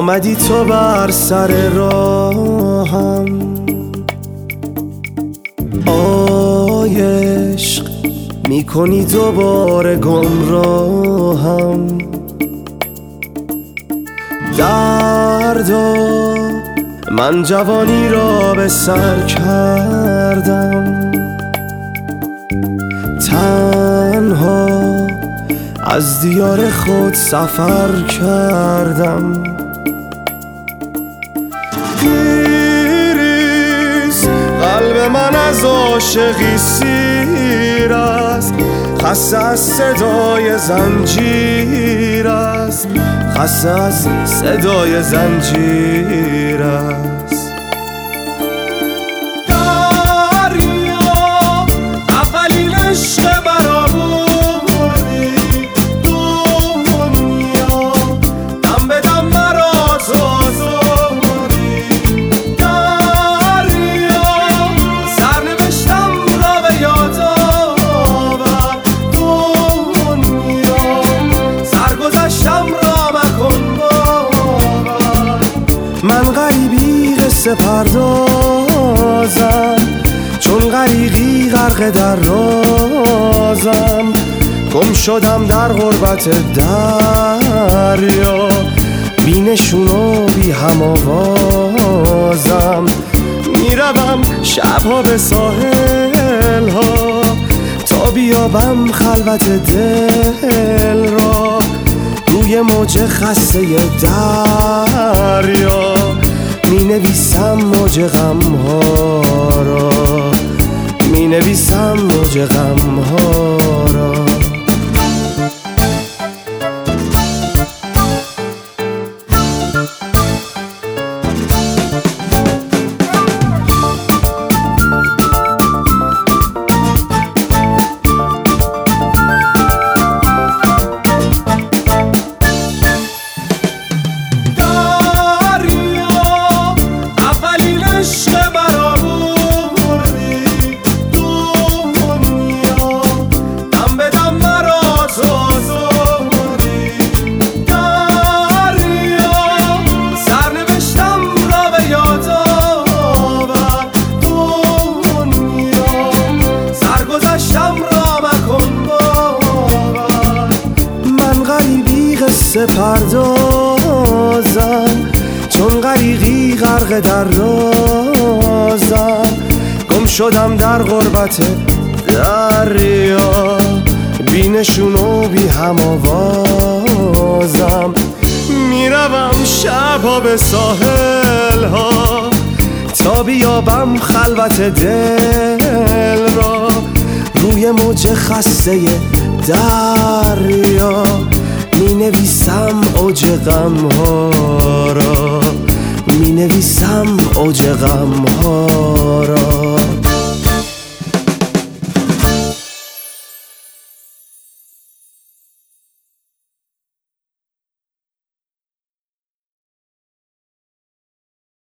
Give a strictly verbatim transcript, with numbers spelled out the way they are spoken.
آمدی تو بر سر راهم، آی عشق میکنی دوباره گمراهم. دردا من جوانی را به سر کردم، تنها از دیار خود سفر کردم. دیریز قلب من از عاشقی سیر است، خسته از صدای زنجیر است، خسته از صدای زنجیر است. من غریبی قصه پردازم، چون غریقی غرق در رازم. گم شدم در غربت دریا، بی نشون و بی هم آوازم. میروم شبها به ساحل ها تا بیابم خلوت دل را. روی موج خسته دریا می نویسم موج غم ها را، می نویسم موج غم ها را. قصه پردازم، چون غریقی غرق در رازم. گم شدم در غربت دریا، بی نشون و بی هم آوازم. میروم شبها به ساحل ها تا بیابم خلوت دل را. روی موج خسته دریا می نویسم اوج غم ها را، می نویسم اوج غم ها